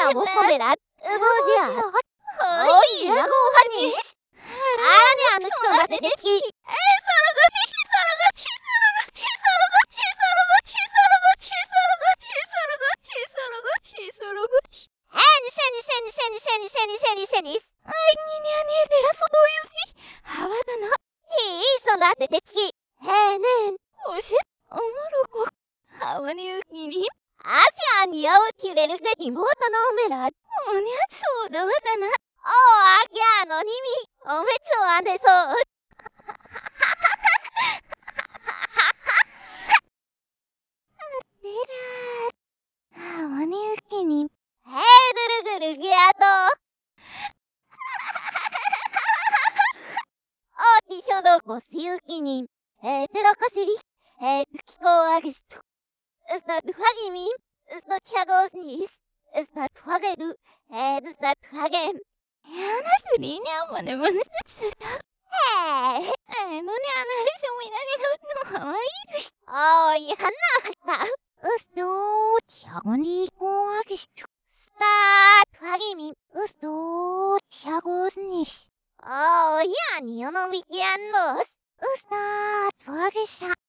못 보내라. 뭐지야? 어이, 라고 하니. 아니, 안 웃겨, 내 기. 세니스. 이소나 내 기. 해는 옷이 어머로고 하와니우기니 아시아니아 티레르 데 이모토 노메라. おにゃそうだわだな 아기야, 너 이미 엄청 안 돼서. 하와니우기니 헤드르그르기야도. 어디셔도 고시우기님. 헤드로코시리. 헤드키고아기스토. 스타트 하기밈. 스타트 하고스니스. 스타트 하게두. 헤드스타트 하겜. 話リニャンマネマネしてちゃった 헤. のにあなりしょみなにのハワイ 어이, 한나왔다. 으스도 티아고니 고아기스토 스타트 하기밈. 으스도 티아고스니시 어이, 아니요, 너 위기한 노스. 으스다 도아기샤